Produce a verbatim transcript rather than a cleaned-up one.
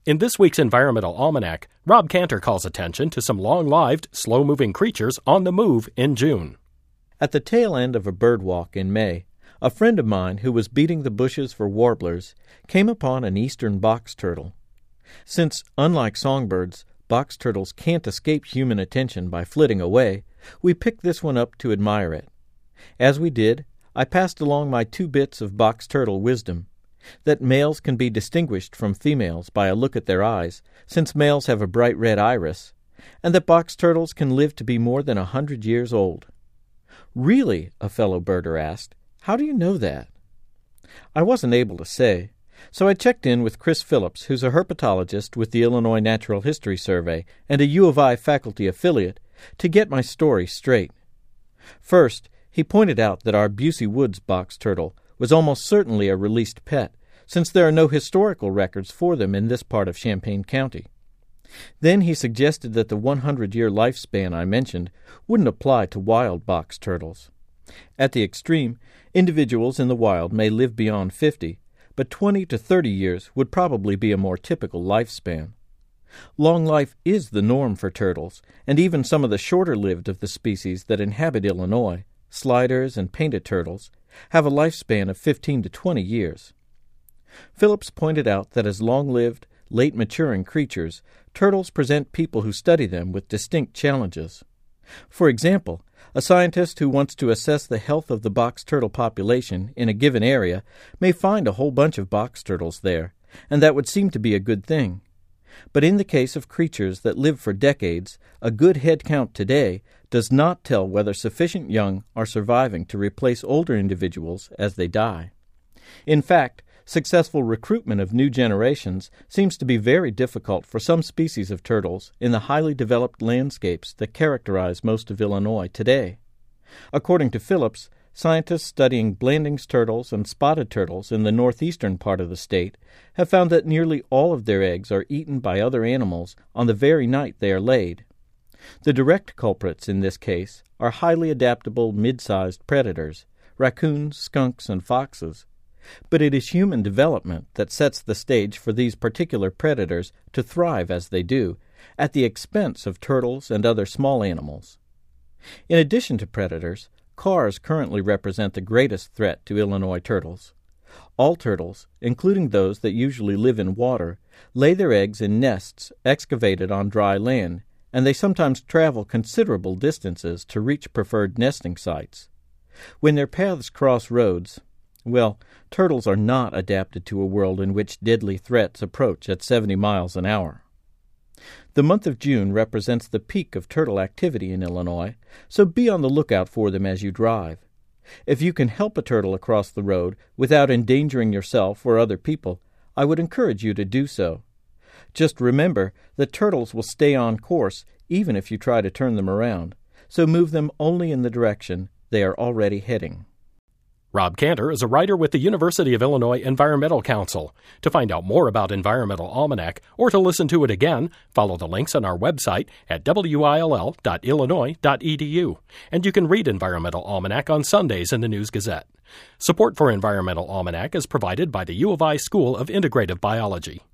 In this week's Environmental Almanac, Rob Cantor calls attention to some long-lived, slow-moving creatures on the move in June. At the tail end of a bird walk in May, a friend of mine who was beating the bushes for warblers came upon an eastern box turtle. Since, unlike songbirds, box turtles can't escape human attention by flitting away, we picked this one up to admire it. As we did, I passed along my two bits of box turtle wisdom: that males can be distinguished from females by a look at their eyes, since males have a bright red iris, and that box turtles can live to be more than a hundred years old. "Really?" a fellow birder asked. "How do you know that?" I wasn't able to say, so I checked in with Chris Phillips, who's a herpetologist with the Illinois Natural History Survey and a U of I faculty affiliate, to get my story straight. First, he pointed out that our Busey Woods box turtle was almost certainly a released pet, since there are no historical records for them in this part of Champaign County. Then he suggested that the one hundred year lifespan I mentioned wouldn't apply to wild box turtles. At the extreme, individuals in the wild may live beyond fifty, but twenty to thirty years would probably be a more typical lifespan. Long life is the norm for turtles, and even some of the shorter-lived of the species that inhabit Illinois, sliders and painted turtles, have a lifespan of fifteen to twenty years. Phillips pointed out that as long-lived, late-maturing creatures, turtles present people who study them with distinct challenges. For example, a scientist who wants to assess the health of the box turtle population in a given area may find a whole bunch of box turtles there, and that would seem to be a good thing. But in the case of creatures that live for decades, a good head count today does not tell whether sufficient young are surviving to replace older individuals as they die. In fact, successful recruitment of new generations seems to be very difficult for some species of turtles in the highly developed landscapes that characterize most of Illinois today. According to Phillips, scientists studying Blanding's turtles and spotted turtles in the northeastern part of the state have found that nearly all of their eggs are eaten by other animals on the very night they are laid. The direct culprits in this case are highly adaptable mid-sized predators, raccoons, skunks, and foxes. But it is human development that sets the stage for these particular predators to thrive as they do, at the expense of turtles and other small animals. In addition to predators, cars currently represent the greatest threat to Illinois turtles. All turtles, including those that usually live in water, lay their eggs in nests excavated on dry land, and they sometimes travel considerable distances to reach preferred nesting sites. When their paths cross roads, well, turtles are not adapted to a world in which deadly threats approach at seventy miles an hour. The month of June represents the peak of turtle activity in Illinois, so be on the lookout for them as you drive. If you can help a turtle across the road without endangering yourself or other people, I would encourage you to do so. Just remember that turtles will stay on course even if you try to turn them around, so move them only in the direction they are already heading. Rob Cantor is a writer with the University of Illinois Environmental Council. To find out more about Environmental Almanac or to listen to it again, follow the links on our website at w i l l dot illinois dot e d u. And you can read Environmental Almanac on Sundays in the News Gazette. Support for Environmental Almanac is provided by the U of I School of Integrative Biology.